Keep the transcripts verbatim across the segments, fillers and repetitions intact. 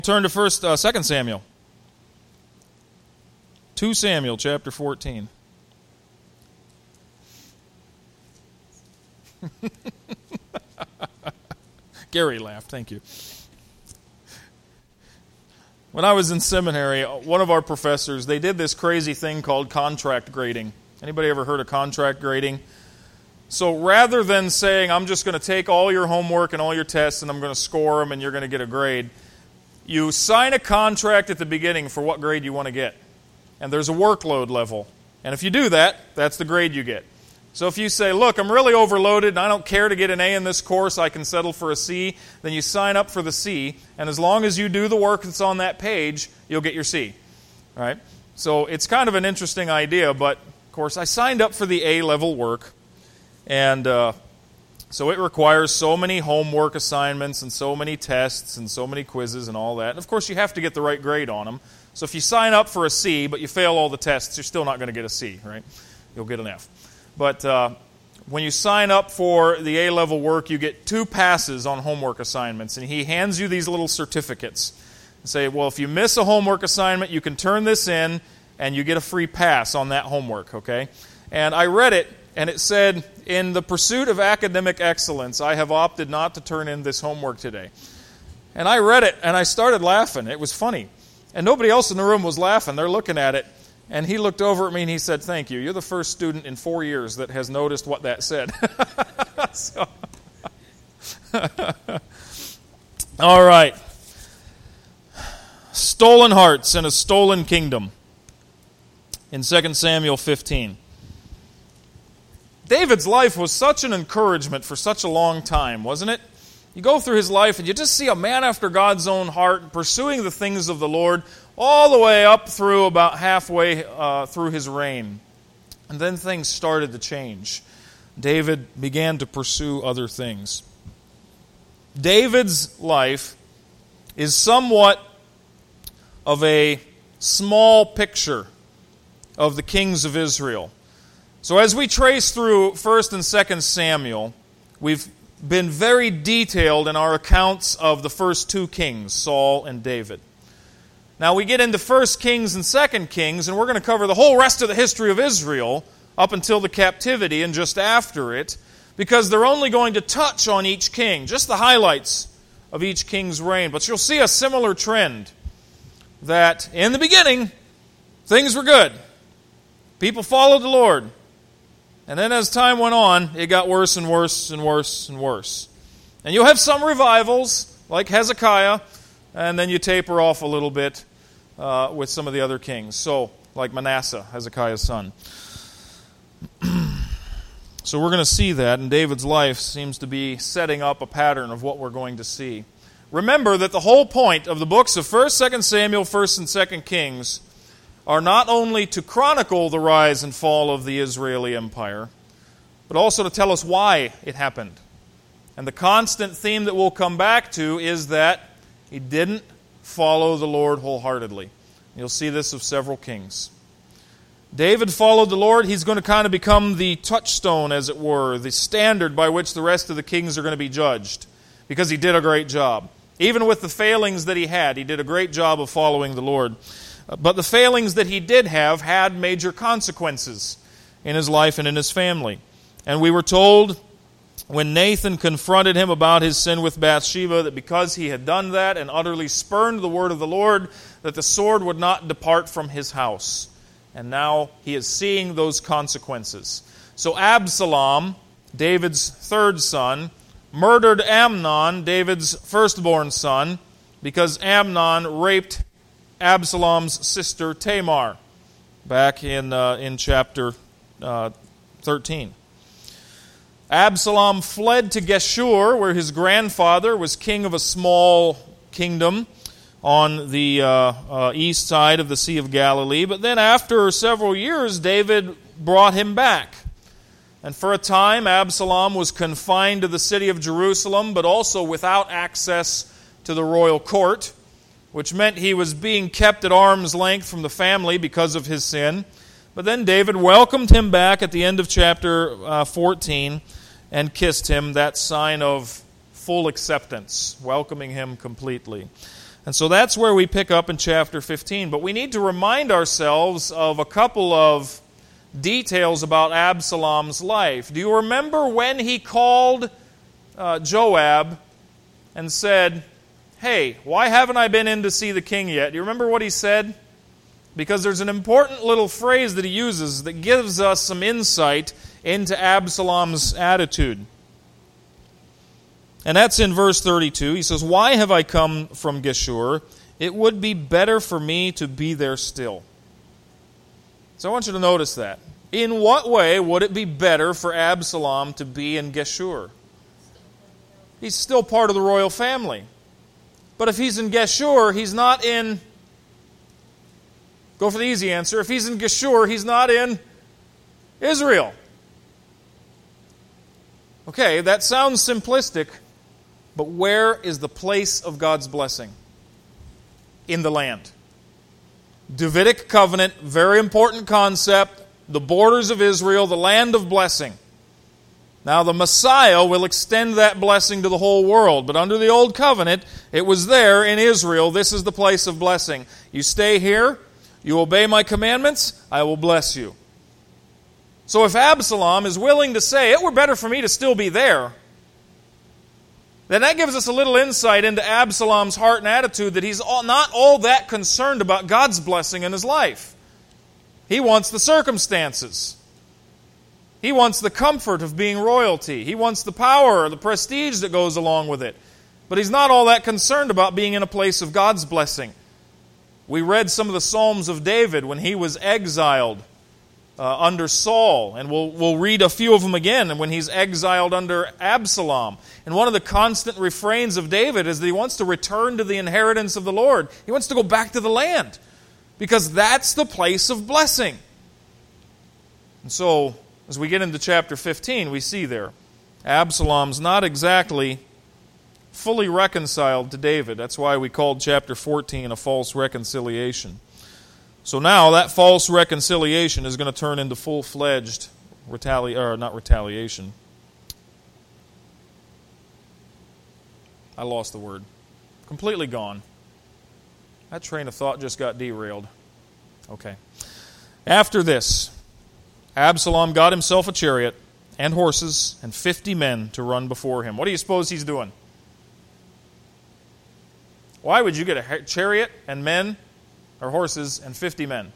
Turn to first, uh, Second Samuel. Second Samuel, chapter fourteen. Gary laughed, thank you. When I was in seminary, one of our professors, they did this crazy thing called contract grading. Anybody ever heard of contract grading? So rather than saying, I'm just going to take all your homework and all your tests and I'm going to score them and you're going to get a grade, you sign a contract at the beginning for what grade you want to get. And there's a workload level. And if you do that, that's the grade you get. So if you say, look, I'm really overloaded and I don't care to get an A in this course, I can settle for a C, then you sign up for the C, and as long as you do the work that's on that page, you'll get your C. All right? So it's kind of an interesting idea, but of course I signed up for the A-level work, and uh, so it requires so many homework assignments and so many tests and so many quizzes and all that. And of course you have to get the right grade on them. So if you sign up for a C, but you fail all the tests, you're still not going to get a C, right? You'll get an F. But uh, when you sign up for the A-level work, you get two passes on homework assignments. And he hands you these little certificates. And say, well, if you miss a homework assignment, you can turn this in and you get a free pass on that homework, okay? And I read it, and it said, in the pursuit of academic excellence, I have opted not to turn in this homework today. And I read it, and I started laughing. It was funny. And nobody else in the room was laughing. They're looking at it. And he looked over at me and he said, thank you. You're the first student in four years that has noticed what that said. so, all right. Stolen hearts and a stolen kingdom. In Second Samuel fifteen. David's life was such an encouragement for such a long time, wasn't it? You go through his life and you just see a man after God's own heart pursuing the things of the Lord all the way up through about halfway uh, through his reign. And then things started to change. David began to pursue other things. David's life is somewhat of a small picture of the kings of Israel. So as we trace through First and Second Samuel, we've been very detailed in our accounts of the first two kings, Saul and David. Now we get into First Kings and Second Kings, and we're going to cover the whole rest of the history of Israel up until the captivity and just after it, because they're only going to touch on each king, just the highlights of each king's reign. But you'll see a similar trend, that in the beginning, things were good. People followed the Lord. And then as time went on, it got worse and worse and worse and worse. And you'll have some revivals, like Hezekiah, and then you taper off a little bit uh, with some of the other kings. So, like Manasseh, Hezekiah's son. So we're going to see that, and David's life seems to be setting up a pattern of what we're going to see. Remember that the whole point of the books of First, Second Samuel, First and Second Kings are not only to chronicle the rise and fall of the Israeli Empire, but also to tell us why it happened. And the constant theme that we'll come back to is that he didn't follow the Lord wholeheartedly. You'll see this of several kings. David followed the Lord. He's going to kind of become the touchstone, as it were, the standard by which the rest of the kings are going to be judged, because he did a great job. Even with the failings that he had, he did a great job of following the Lord. But the failings that he did have had major consequences in his life and in his family. And we were told when Nathan confronted him about his sin with Bathsheba that because he had done that and utterly spurned the word of the Lord, that the sword would not depart from his house. And now he is seeing those consequences. So Absalom, David's third son, murdered Amnon, David's firstborn son, because Amnon raped Absalom's sister Tamar, back in uh, in chapter uh, thirteen. Absalom fled to Geshur, where his grandfather was king of a small kingdom on the uh, uh, east side of the Sea of Galilee. But then after several years, David brought him back. And for a time, Absalom was confined to the city of Jerusalem, but also without access to the royal court, which meant he was being kept at arm's length from the family because of his sin. But then David welcomed him back at the end of chapter uh, fourteen and kissed him, that sign of full acceptance, welcoming him completely. And so that's where we pick up in chapter fifteen. But we need to remind ourselves of a couple of details about Absalom's life. Do you remember when he called uh, Joab and said, "Hey, why haven't I been in to see the king yet?" Do you remember what he said? Because there's an important little phrase that he uses that gives us some insight into Absalom's attitude. And that's in verse thirty-two. He says, "Why have I come from Geshur? It would be better for me to be there still." So I want you to notice that. In what way would it be better for Absalom to be in Geshur? He's still part of the royal family. But if he's in Geshur, he's not in... Go for the easy answer. If he's in Geshur, he's not in Israel. Okay, that sounds simplistic, but where is the place of God's blessing? In the land. Davidic covenant, very important concept. The borders of Israel, the land of blessing. Now the Messiah will extend that blessing to the whole world, but under the old covenant, it was there in Israel. This is the place of blessing. You stay here, you obey my commandments, I will bless you. So if Absalom is willing to say, it were better for me to still be there, then that gives us a little insight into Absalom's heart and attitude that he's not all that concerned about God's blessing in his life. He wants the circumstances. He wants the comfort of being royalty. He wants the power, the prestige that goes along with it. But he's not all that concerned about being in a place of God's blessing. We read some of the Psalms of David when he was exiled uh, under Saul, and we'll, we'll read a few of them again when he's exiled under Absalom. And one of the constant refrains of David is that he wants to return to the inheritance of the Lord. He wants to go back to the land, because that's the place of blessing. And so, as we get into chapter fifteen, we see there, Absalom's not exactly fully reconciled to David. That's why we called chapter fourteen a false reconciliation. So now that false reconciliation is going to turn into full-fledged retali- or not retaliation. I lost the word. Completely gone. That train of thought just got derailed. Okay. After this, Absalom got himself a chariot and horses and fifty men to run before him. What do you suppose he's doing? Why would you get a chariot and men or horses and fifty men?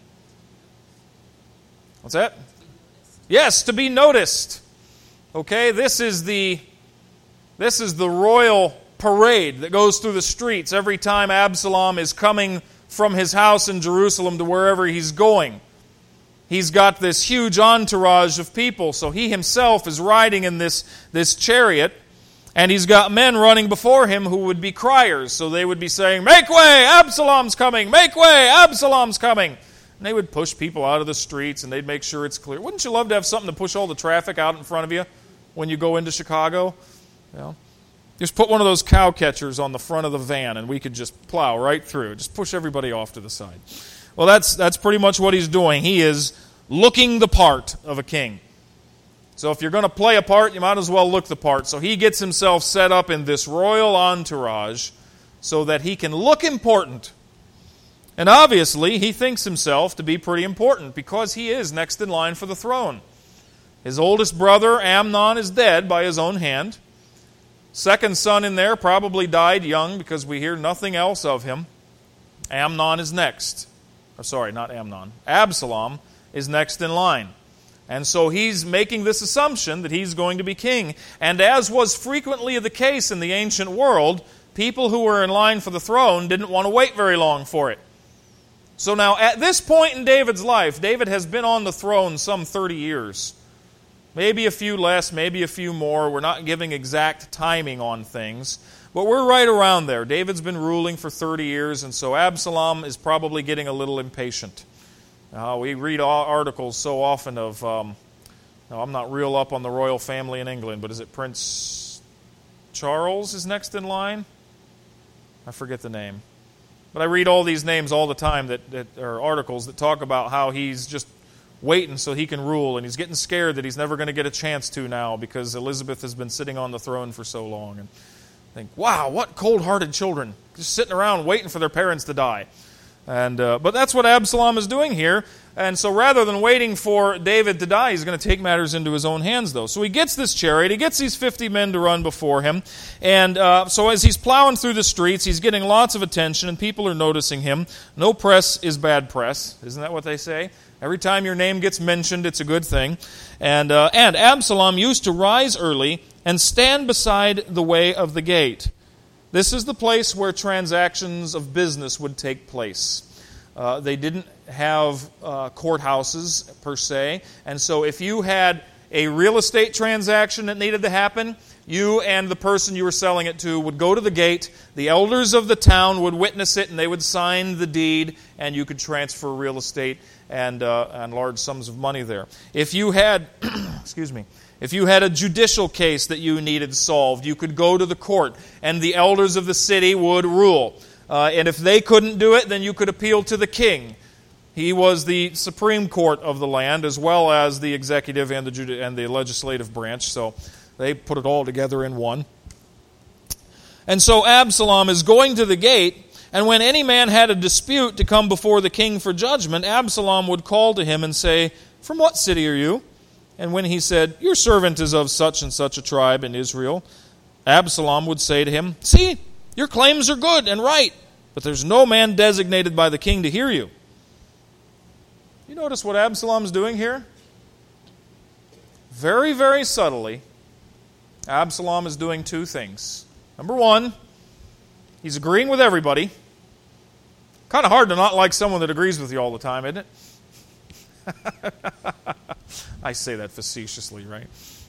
What's that? Yes, to be noticed. Okay, this is the this is the royal parade that goes through the streets every time Absalom is coming from his house in Jerusalem to wherever he's going. He's got this huge entourage of people, so he himself is riding in this, this chariot, and he's got men running before him who would be criers, so they would be saying, "Make way, Absalom's coming! Make way, Absalom's coming!" And they would push people out of the streets, and they'd make sure it's clear. Wouldn't you love to have something to push all the traffic out in front of you when you go into Chicago? You know, just put one of those cow catchers on the front of the van, and we could just plow right through. Just push everybody off to the side. Well, that's that's pretty much what he's doing. He is looking the part of a king. So if you're going to play a part, you might as well look the part. So he gets himself set up in this royal entourage so that he can look important. And obviously, he thinks himself to be pretty important because he is next in line for the throne. His oldest brother, Amnon, is dead by his own hand. Second son in there probably died young because we hear nothing else of him. Amnon is next. Oh, sorry, not Amnon. Absalom is next in line. And so he's making this assumption that he's going to be king. And as was frequently the case in the ancient world, people who were in line for the throne didn't want to wait very long for it. So now, at this point in David's life, David has been on the throne some thirty years. Maybe a few less, maybe a few more. We're not giving exact timing on things. But we're right around there. David's been ruling for thirty years, and so Absalom is probably getting a little impatient. Uh, we read articles so often of, um, now I'm not real up on the royal family in England, but is it Prince Charles is next in line? I forget the name. But I read all these names all the time that, that are articles that talk about how he's just waiting so he can rule, and he's getting scared that he's never going to get a chance to now because Elizabeth has been sitting on the throne for so long. And Think, wow, what cold-hearted children, just sitting around waiting for their parents to die. And uh, but that's what Absalom is doing here. And so rather than waiting for David to die, he's going to take matters into his own hands, though. So he gets this chariot. He gets these fifty men to run before him. And uh, so as he's plowing through the streets, he's getting lots of attention, and people are noticing him. No press is bad press. Isn't that what they say? Every time your name gets mentioned, it's a good thing. And, uh, and Absalom used to rise early and stand beside the way of the gate. This is the place where transactions of business would take place. Uh, they didn't have uh, courthouses per se, and so if you had a real estate transaction that needed to happen, you and the person you were selling it to would go to the gate, the elders of the town would witness it, and they would sign the deed, and you could transfer real estate and, uh, and large sums of money there. If you had, excuse me, If you had a judicial case that you needed solved, you could go to the court, and the elders of the city would rule. Uh, and if they couldn't do it, then you could appeal to the king. He was the supreme court of the land, as well as the executive and the judi- and the legislative branch. So they put it all together in one. And so Absalom is going to the gate, and when any man had a dispute to come before the king for judgment, Absalom would call to him and say, "From what city are you?" And when he said, "Your servant is of such and such a tribe in Israel," Absalom would say to him, "See, your claims are good and right, but there's no man designated by the king to hear you." You notice what Absalom's doing here? Very, very subtly, Absalom is doing two things. Number one, he's agreeing with everybody. Kind of hard to not like someone that agrees with you all the time, isn't it? I say that facetiously, right?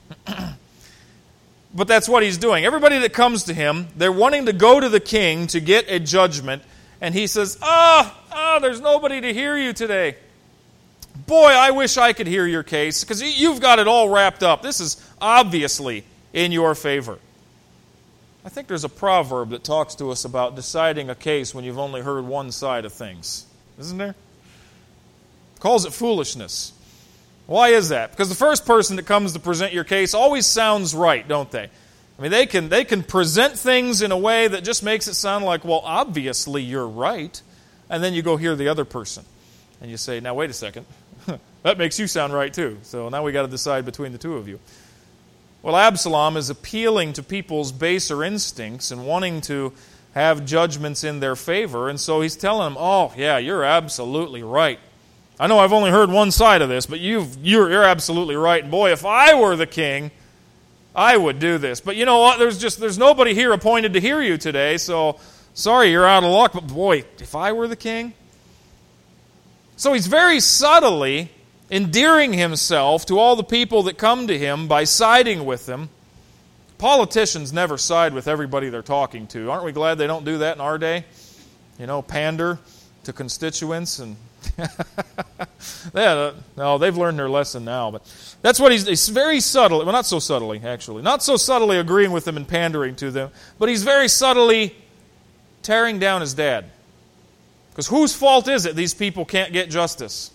But that's what he's doing. Everybody that comes to him, they're wanting to go to the king to get a judgment, and he says, ah, oh, oh, there's nobody to hear you today. Boy, I wish I could hear your case, because you've got it all wrapped up. This is obviously in your favor. I think there's a proverb that talks to us about deciding a case when you've only heard one side of things. Isn't there? Calls it foolishness. Why is that? Because the first person that comes to present your case always sounds right, don't they? I mean, they can they can present things in a way that just makes it sound like, well, obviously you're right. And then you go hear the other person. And you say, now wait a second. That makes you sound right too. So now we got to decide between the two of you. Well, Absalom is appealing to people's baser instincts and wanting to have judgments in their favor. And so he's telling them, oh, yeah, you're absolutely right. I know I've only heard one side of this, but you've, you're, you're absolutely right. And boy, if I were the king, I would do this. But you know what? There's just there's nobody here appointed to hear you today, so sorry, you're out of luck. But boy, if I were the king. So he's very subtly endearing himself to all the people that come to him by siding with them. Politicians never side with everybody they're talking to. Aren't we glad they don't do that in our day? You know, pander to constituents and yeah, no, they've learned their lesson now. But that's what he's, he's very subtly, well, not so subtly, actually. Not so subtly agreeing with them and pandering to them, but he's very subtly tearing down his dad. Because whose fault is it these people can't get justice?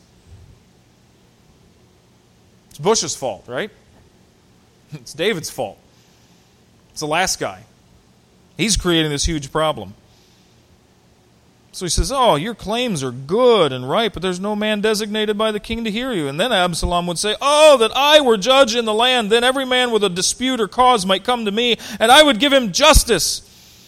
It's Bush's fault, right? It's David's fault. It's the last guy. He's creating this huge problem. So he says, oh, your claims are good and right, but there's no man designated by the king to hear you. And then Absalom would say, oh, that I were judge in the land, then every man with a dispute or cause might come to me, and I would give him justice.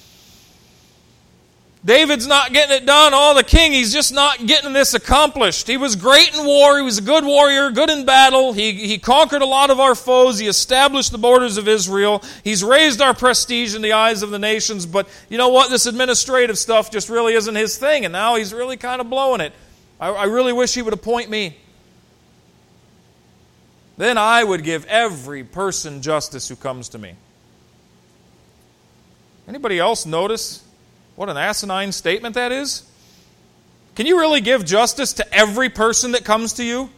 David's not getting it done. Oh, the king, he's just not getting this accomplished. He was great in war. He was a good warrior, good in battle. He, he conquered a lot of our foes. He established the borders of Israel. He's raised our prestige in the eyes of the nations. But you know what? This administrative stuff just really isn't his thing. And now he's really kind of blowing it. I, I really wish he would appoint me. Then I would give every person justice who comes to me. Anybody else notice what an asinine statement that is? Can you really give justice to every person that comes to you?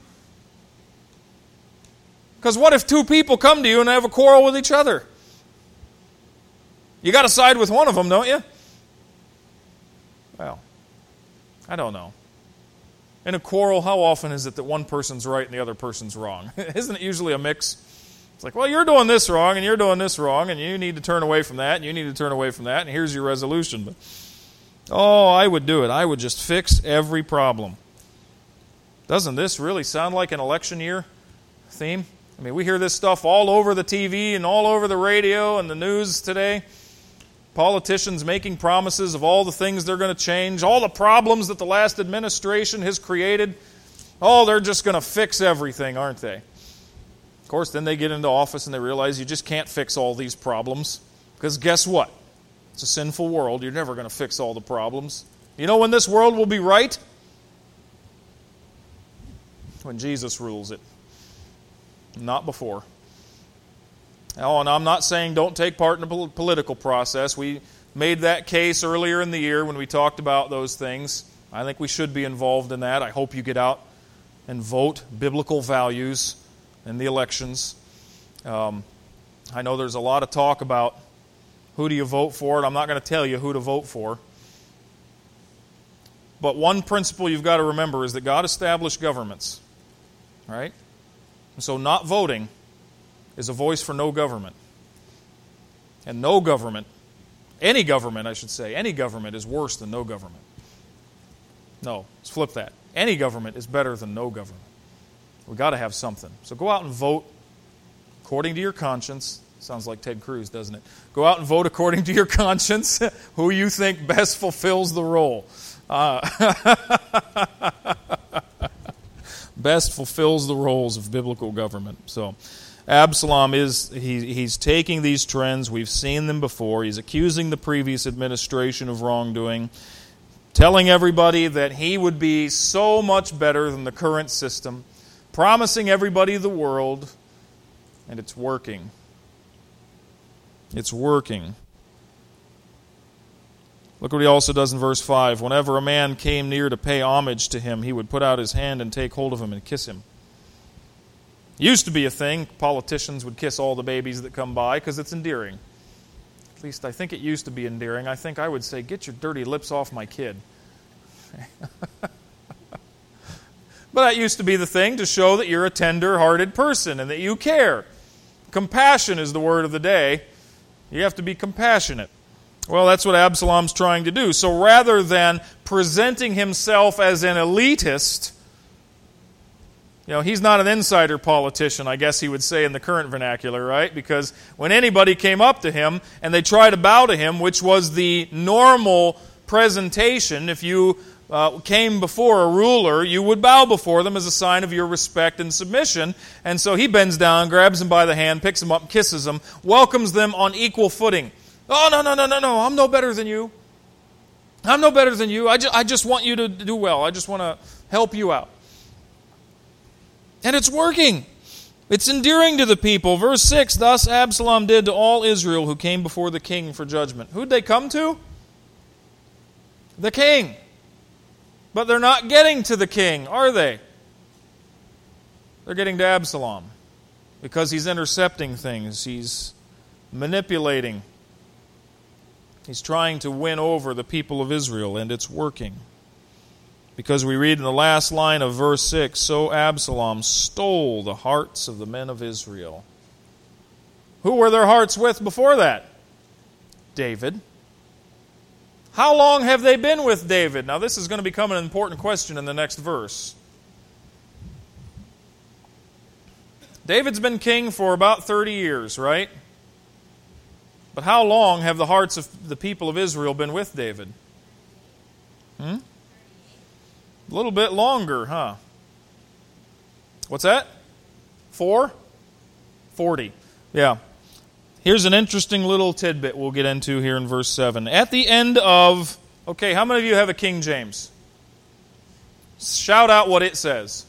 Because what if two people come to you and have a quarrel with each other? You got to side with one of them, don't you? Well, I don't know. In a quarrel, how often is it that one person's right and the other person's wrong? Isn't it usually a mix? It's like, well, you're doing this wrong, and you're doing this wrong, and you need to turn away from that, and you need to turn away from that, and here's your resolution. But, oh, I would do it. I would just fix every problem. Doesn't this really sound like an election year theme? I mean, we hear this stuff all over the T V and all over the radio and the news today. Politicians making promises of all the things they're going to change, all the problems that the last administration has created. Oh, they're just going to fix everything, aren't they? Of course, then they get into office and they realize you just can't fix all these problems. Because guess what? It's a sinful world. You're never going to fix all the problems. You know when this world will be right? When Jesus rules it. Not before. Oh, and I'm not saying don't take part in the political process. We made that case earlier in the year when we talked about those things. I think we should be involved in that. I hope you get out and vote biblical values in the elections. Um, I know there's a lot of talk about who do you vote for, and I'm not going to tell you who to vote for. But one principle you've got to remember is that God established governments. Right? And so not voting is a voice for no government. And no government, any government I should say, any government is worse than no government. No, let's flip that. Any government is better than no government. We've got to have something. So go out and vote according to your conscience. Sounds like Ted Cruz, doesn't it? Go out and vote according to your conscience who you think best fulfills the role. Uh, best fulfills the roles of biblical government. So Absalom is, he, he's taking these trends. We've seen them before. He's accusing the previous administration of wrongdoing, telling everybody that he would be so much better than the current system, promising everybody the world, and it's working. It's working. Look what he also does in verse five. Whenever a man came near to pay homage to him, he would put out his hand and take hold of him and kiss him. Used to be a thing. Politicians would kiss all the babies that come by because it's endearing. At least I think it used to be endearing. I think I would say, get your dirty lips off my kid. But that used to be the thing to show that you're a tender-hearted person and that you care. Compassion is the word of the day. You have to be compassionate. Well, that's what Absalom's trying to do. So rather than presenting himself as an elitist, you know, he's not an insider politician, I guess he would say in the current vernacular, right? Because when anybody came up to him and they tried to bow to him, which was the normal presentation, if you uh, came before a ruler, you would bow before them as a sign of your respect and submission. And so he bends down, grabs them by the hand, picks them up, kisses them, welcomes them on equal footing. Oh, no, no, no, no, no, I'm no better than you. I'm no better than you. I just, I just want you to do well. I just want to help you out. And it's working. It's endearing to the people. Verse six, thus Absalom did to all Israel who came before the king for judgment. Who'd they come to? The king. But they're not getting to the king, are they? They're getting to Absalom because he's intercepting things. He's manipulating. He's trying to win over the people of Israel, and it's working. Because we read in the last line of verse six, so Absalom stole the hearts of the men of Israel. Who were their hearts with before that? David. How long have they been with David? Now this is going to become an important question in the next verse. David's been king for about thirty years, right? But how long have the hearts of the people of Israel been with David? Hmm? A little bit longer, huh? What's that? Four? Forty. Yeah. Here's an interesting little tidbit we'll get into here in verse seven. At the end of... Okay, how many of you have a King James? Shout out what it says.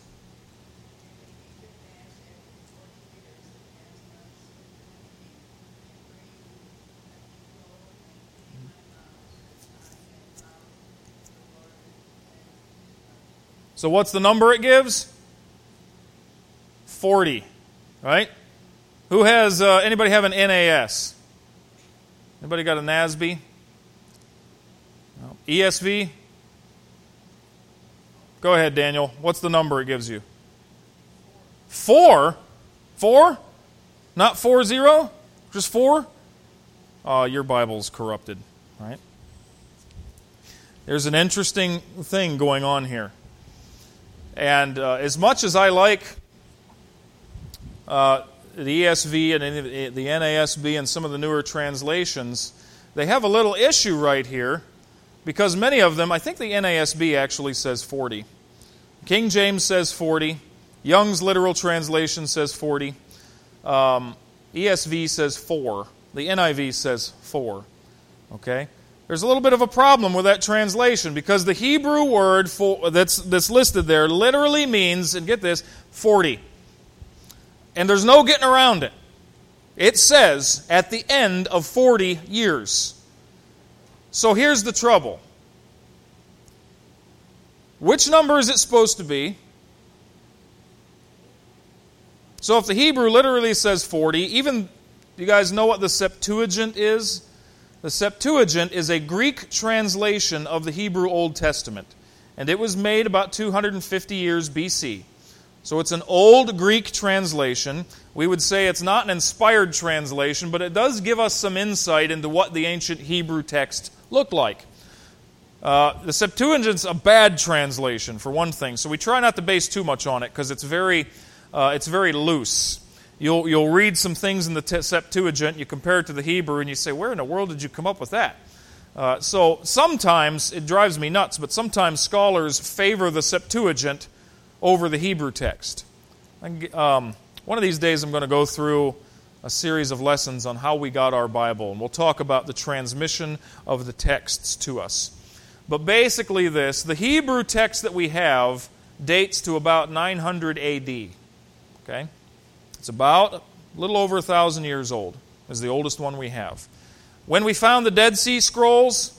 So what's the number it gives? forty, right? Who has, uh, anybody have an N A S? Anybody got a N A S B? No. E S V? Go ahead, Daniel. What's the number it gives you? Four? Four? Not four zero? Just four? Oh, your Bible's corrupted, right? There's an interesting thing going on here. And uh, as much as I like uh, the E S V and the N A S B and some of the newer translations, they have a little issue right here because many of them, I think the N A S B actually says forty. King James says forty. Young's literal translation says forty. Um, E S V says four. The N I V says four. Okay? There's a little bit of a problem with that translation because the Hebrew word for, that's, that's listed there literally means, and get this, forty. And there's no getting around it. It says, at the end of forty years. So here's the trouble. Which number is it supposed to be? So if the Hebrew literally says forty, even, you guys know what the Septuagint is? The Septuagint is a Greek translation of the Hebrew Old Testament. And it was made about two hundred fifty years B C. So it's an old Greek translation. We would say it's not an inspired translation, but it does give us some insight into what the ancient Hebrew text looked like. Uh, the Septuagint's a bad translation, for one thing, so we try not to base too much on it because it's very, uh, it's very loose. You'll you'll read some things in the te- Septuagint, you compare it to the Hebrew, and you say, where in the world did you come up with that? Uh, so sometimes, it drives me nuts, but sometimes scholars favor the Septuagint over the Hebrew text. Um, one of these days I'm going to go through a series of lessons on how we got our Bible, and we'll talk about the transmission of the texts to us. But basically this, the Hebrew text that we have dates to about nine hundred A D. Okay? It's about a little over a thousand years old, is the oldest one we have. When we found the Dead Sea Scrolls,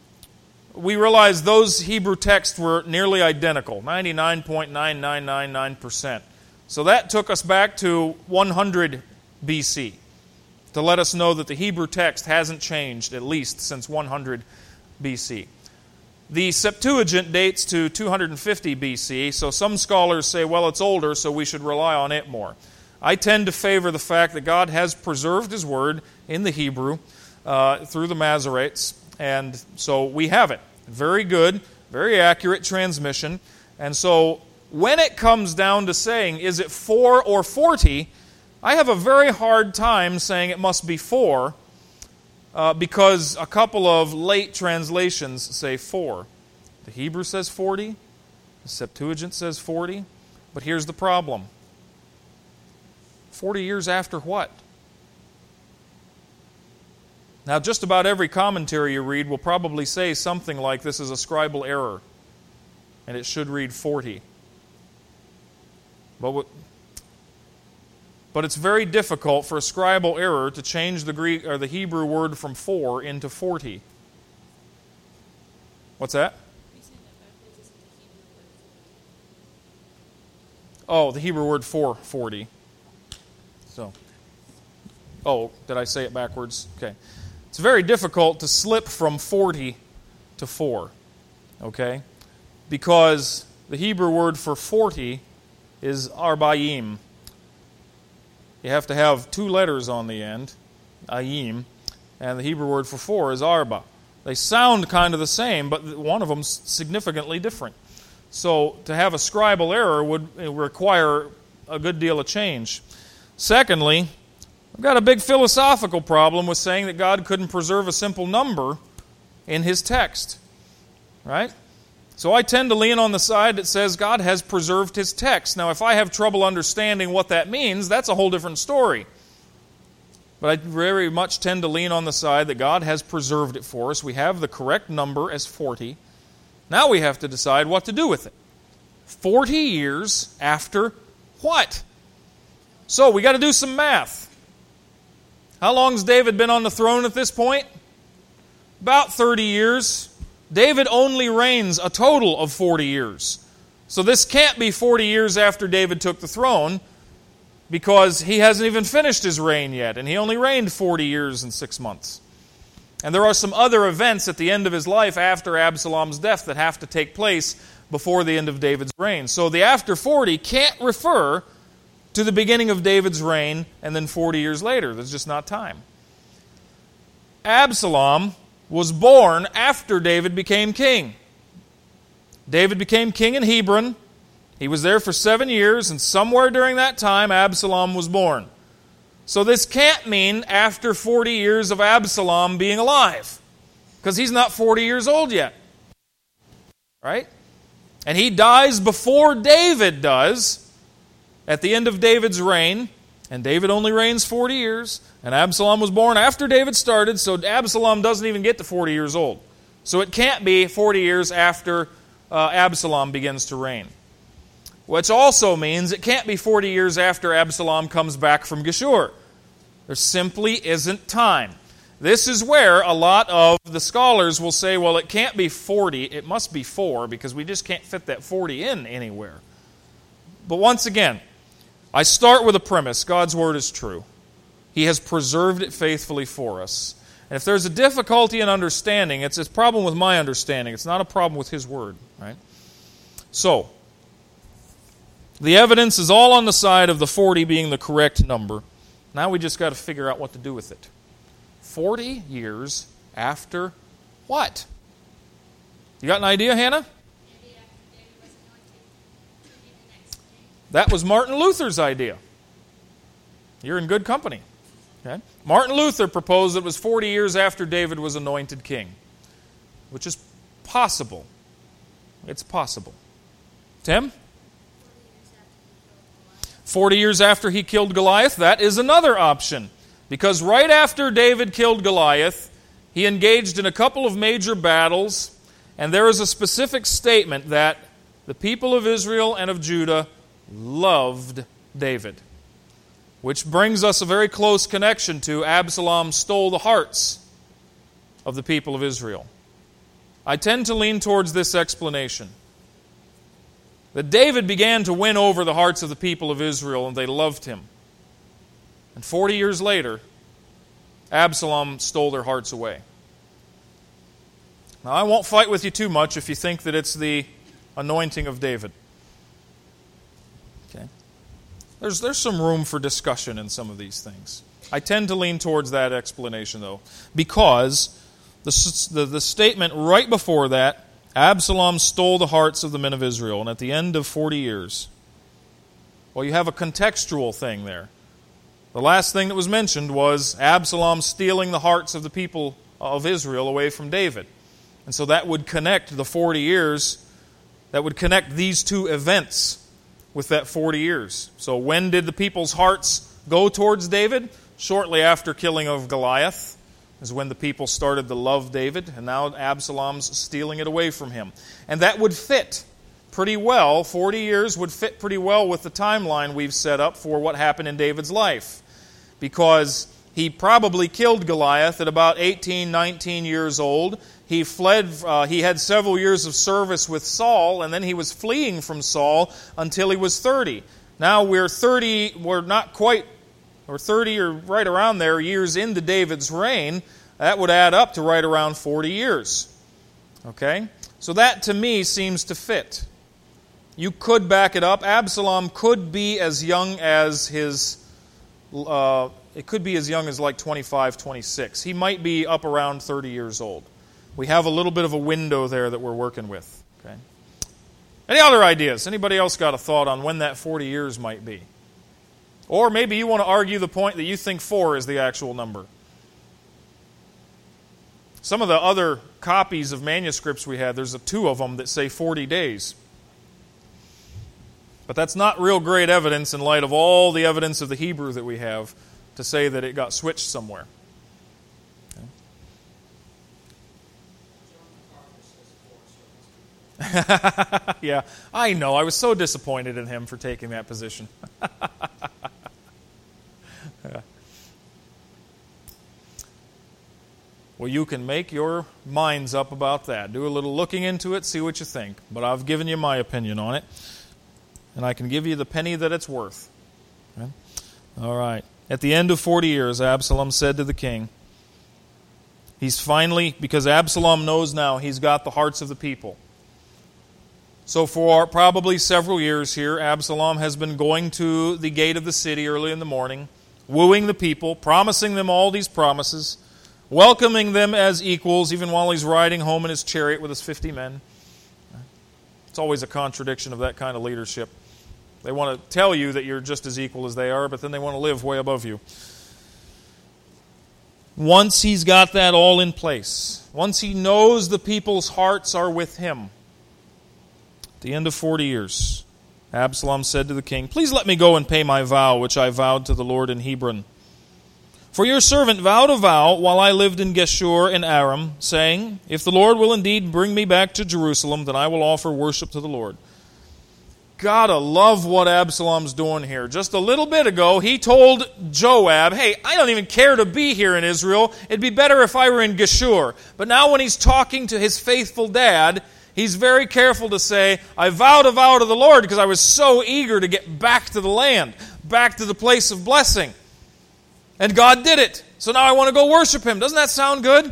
we realized those Hebrew texts were nearly identical, ninety-nine point nine nine nine nine percent. So that took us back to one hundred B C to let us know that the Hebrew text hasn't changed, at least since one hundred B C. The Septuagint dates to two hundred fifty B C, so some scholars say, well, it's older, so we should rely on it more. I tend to favor the fact that God has preserved His Word in the Hebrew uh, through the Masoretes, and so we have it. Very good, very accurate transmission. And so when it comes down to saying, is it four or forty, I have a very hard time saying it must be four, uh, because a couple of late translations say four. The Hebrew says forty, the Septuagint says forty, but here's the problem. forty years after what? Now, just about every commentary you read will probably say something like this is a scribal error, and it should read forty. But what, but it's very difficult for a scribal error to change the Greek or the Hebrew word from four into forty. What's that? Oh, the Hebrew word for forty. So, oh, did I say it backwards? Okay. It's very difficult to slip from forty to four, okay? Because the Hebrew word for forty is arbaim. You have to have two letters on the end, ayim, and the Hebrew word for four is arba. They sound kind of the same, but one of them's significantly different. So to have a scribal error would require a good deal of change. Secondly, I've got a big philosophical problem with saying that God couldn't preserve a simple number in His text. Right? So I tend to lean on the side that says God has preserved His text. Now, if I have trouble understanding what that means, that's a whole different story. But I very much tend to lean on the side that God has preserved it for us. We have the correct number as forty. Now we have to decide what to do with it. forty years after what? So we got to do some math. How long's David been on the throne at this point? About thirty years. David only reigns a total of forty years. So this can't be forty years after David took the throne, because he hasn't even finished his reign yet, and he only reigned forty years and six months. And there are some other events at the end of his life after Absalom's death that have to take place before the end of David's reign. So the after forty can't refer to the beginning of David's reign, and then forty years later. There's just not time. Absalom was born after David became king. David became king in Hebron. He was there for seven years, and somewhere during that time, Absalom was born. So this can't mean after forty years of Absalom being alive, because he's not forty years old yet. Right? And he dies before David does, at the end of David's reign, and David only reigns forty years, and Absalom was born after David started, so Absalom doesn't even get to forty years old. So it can't be forty years after uh, Absalom begins to reign. Which also means it can't be forty years after Absalom comes back from Geshur. There simply isn't time. This is where a lot of the scholars will say, well, it can't be forty, it must be four, because we just can't fit that forty in anywhere. But once again, I start with a premise. God's Word is true. He has preserved it faithfully for us. And if there's a difficulty in understanding, it's a problem with my understanding. It's not a problem with His Word. Right? So, the evidence is all on the side of the forty being the correct number. Now we just got to figure out what to do with it. forty years after what? You got an idea, Hannah? That was Martin Luther's idea. You're in good company. Okay? Martin Luther proposed that it was forty years after David was anointed king, which is possible. It's possible. Tim? forty years after he killed Goliath, that is another option. Because right after David killed Goliath, he engaged in a couple of major battles, and there is a specific statement that the people of Israel and of Judah loved David. Which brings us a very close connection to Absalom stole the hearts of the people of Israel. I tend to lean towards this explanation. That David began to win over the hearts of the people of Israel, and they loved him. And forty years later, Absalom stole their hearts away. Now, I won't fight with you too much if you think that it's the anointing of David. Okay? There's, there's some room for discussion in some of these things. I tend to lean towards that explanation, though, because the, the, the statement right before that, Absalom stole the hearts of the men of Israel, and at the end of forty years, well, you have a contextual thing there. The last thing that was mentioned was Absalom stealing the hearts of the people of Israel away from David. And so that would connect the forty years, that would connect these two events with that forty years. So when did the people's hearts go towards David? Shortly after killing of Goliath is when the people started to love David, and now Absalom's stealing it away from him. And that would fit pretty well, forty years would fit pretty well with the timeline we've set up for what happened in David's life. Because he probably killed Goliath at about eighteen, nineteen years old. He fled, uh, he had several years of service with Saul, and then he was fleeing from Saul until he was thirty. Now we're thirty, we're not quite, or thirty or right around there years into David's reign. That would add up to right around forty years. Okay? So that to me seems to fit. You could back it up. Absalom could be as young as his, uh, it could be as young as like twenty-five, twenty-six. He might be up around thirty years old. We have a little bit of a window there that we're working with. Okay. Any other ideas? Anybody else got a thought on when that forty years might be? Or maybe you want to argue the point that you think four is the actual number. Some of the other copies of manuscripts we had, there's a two of them that say forty days. But that's not real great evidence in light of all the evidence of the Hebrew that we have to say that it got switched somewhere. Yeah, I know. I was so disappointed in him for taking that position. Yeah. Well, you can make your minds up about that. Do a little looking into it, see what you think. But I've given you my opinion on it, and I can give you the penny that it's worth. Okay? All right. At the end of forty years, Absalom said to the king, he's finally, because Absalom knows now he's got the hearts of the people. So for probably several years here, Absalom has been going to the gate of the city early in the morning, wooing the people, promising them all these promises, welcoming them as equals, even while he's riding home in his chariot with his fifty men. It's always a contradiction of that kind of leadership. They want to tell you that you're just as equal as they are, but then they want to live way above you. Once he's got that all in place, once he knows the people's hearts are with him, at the end of forty years, Absalom said to the king, "Please let me go and pay my vow, which I vowed to the Lord in Hebron. For your servant vowed a vow while I lived in Geshur in Aram, saying, If the Lord will indeed bring me back to Jerusalem, then I will offer worship to the Lord." Gotta love what Absalom's doing here. Just a little bit ago, he told Joab, "Hey, I don't even care to be here in Israel. It'd be better if I were in Geshur." But now when he's talking to his faithful dad, he's very careful to say, "I vowed a vow to the Lord because I was so eager to get back to the land, back to the place of blessing. And God did it. So now I want to go worship Him." Doesn't that sound good?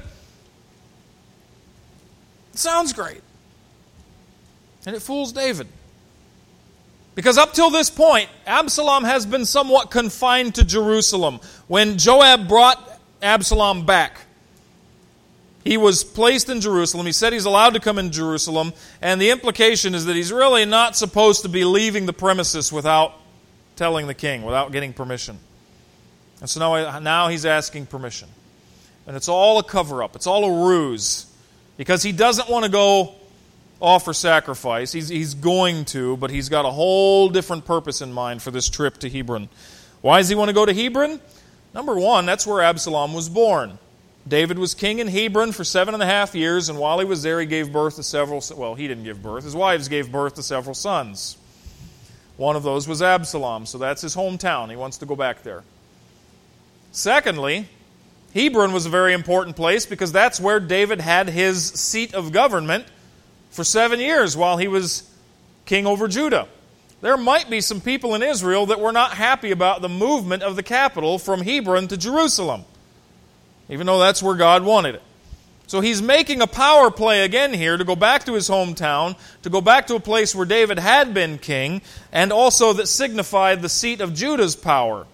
It sounds great. And it fools David. Because up till this point, Absalom has been somewhat confined to Jerusalem. When Joab brought Absalom back, he was placed in Jerusalem. He said he's allowed to come in Jerusalem, and the implication is that he's really not supposed to be leaving the premises without telling the king, without getting permission. And so now, now he's asking permission. And it's all a cover-up. It's all a ruse. Because he doesn't want to go offer sacrifice. He's, he's going to, but he's got a whole different purpose in mind for this trip to Hebron. Why does he want to go to Hebron? Number one, that's where Absalom was born. David was king in Hebron for seven and a half years, and while he was there, he gave birth to several, well, he didn't give birth. His wives gave birth to several sons. One of those was Absalom, so that's his hometown. He wants to go back there. Secondly, Hebron was a very important place because that's where David had his seat of government for seven years while he was king over Judah. There might be some people in Israel that were not happy about the movement of the capital from Hebron to Jerusalem, even though that's where God wanted it. So he's making a power play again here to go back to his hometown, to go back to a place where David had been king, and also that signified the seat of Judah's power.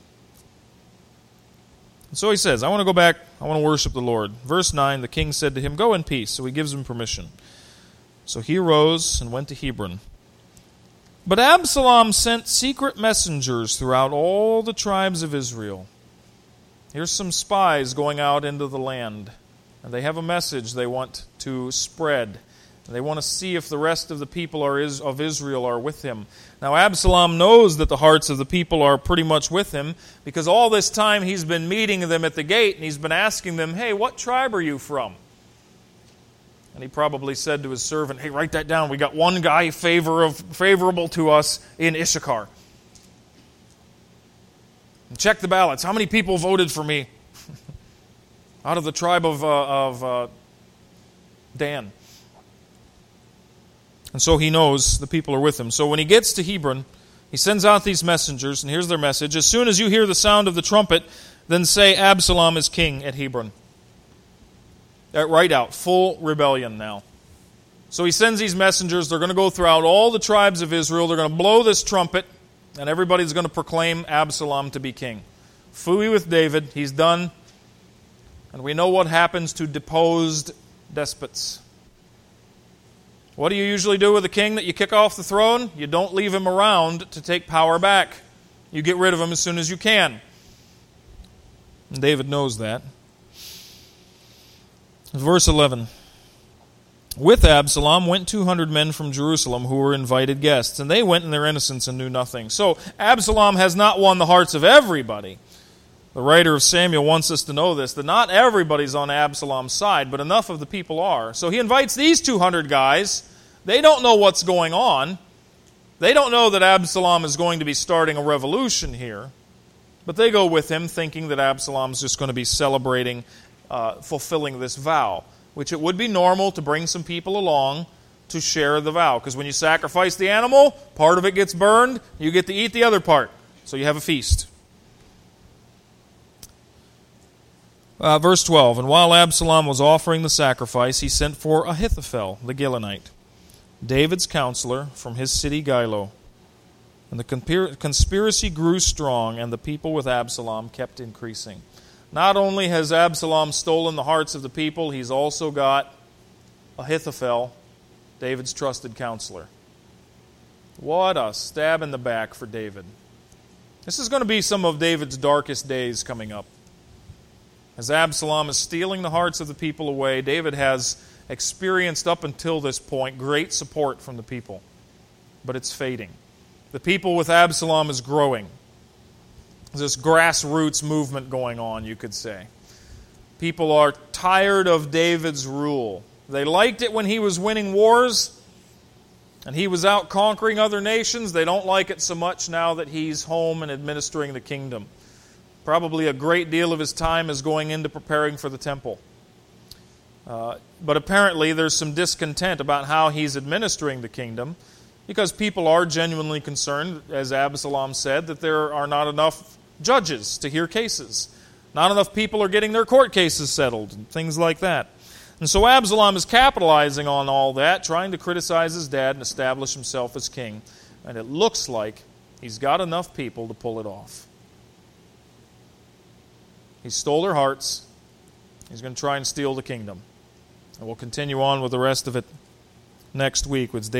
And so he says, I want to go back, I want to worship the Lord. Verse nine, the king said to him, "Go in peace." So he gives him permission. So he arose and went to Hebron. But Absalom sent secret messengers throughout all the tribes of Israel. Here's some spies going out into the land, and they have a message they want to spread. They want to see if the rest of the people are is, of Israel are with him. Now Absalom knows that the hearts of the people are pretty much with him, because all this time he's been meeting them at the gate, and he's been asking them, "Hey, what tribe are you from?" And he probably said to his servant, "Hey, write that down. We got one guy favor of, favorable to us in Issachar. And check the ballots. How many people voted for me out of the tribe of, uh, of uh, Dan?" And so he knows the people are with him. So when he gets to Hebron, he sends out these messengers, and here's their message. "As soon as you hear the sound of the trumpet, then say, Absalom is king at Hebron." Right out, full rebellion now. So he sends these messengers. They're going to go throughout all the tribes of Israel. They're going to blow this trumpet, and everybody's going to proclaim Absalom to be king. Phooey with David. He's done. And we know what happens to deposed despots. What do you usually do with a king that you kick off the throne? You don't leave him around to take power back. You get rid of him as soon as you can. And David knows that. Verse eleven. With Absalom went two hundred men from Jerusalem who were invited guests, and they went in their innocence and knew nothing. So Absalom has not won the hearts of everybody. The writer of Samuel wants us to know this, that not everybody's on Absalom's side, but enough of the people are. So he invites these two hundred guys. They don't know what's going on. They don't know that Absalom is going to be starting a revolution here. But they go with him thinking that Absalom's just going to be celebrating Uh, fulfilling this vow, which it would be normal to bring some people along to share the vow. Because when you sacrifice the animal, part of it gets burned, you get to eat the other part. So you have a feast. Uh, verse twelve, and while Absalom was offering the sacrifice, he sent for Ahithophel, the Gilonite. David's counselor from his city Gilo. And the conspiracy grew strong, and the people with Absalom kept increasing. Not only has Absalom stolen the hearts of the people, he's also got Ahithophel, David's trusted counselor. What a stab in the back for David. This is going to be some of David's darkest days coming up. As Absalom is stealing the hearts of the people away, David has experienced up until this point great support from the people. But it's fading. The people with Absalom is growing. There's this grassroots movement going on, you could say. People are tired of David's rule. They liked it when he was winning wars and he was out conquering other nations. They don't like it so much now that he's home and administering the kingdom. Probably a great deal of his time is going into preparing for the temple. Uh, but apparently there's some discontent about how he's administering the kingdom, because people are genuinely concerned, as Absalom said, that there are not enough judges to hear cases. Not enough people are getting their court cases settled, and things like that. And so Absalom is capitalizing on all that, trying to criticize his dad and establish himself as king. And it looks like he's got enough people to pull it off. He stole their hearts. He's going to try and steal the kingdom. And we'll continue on with the rest of it next week with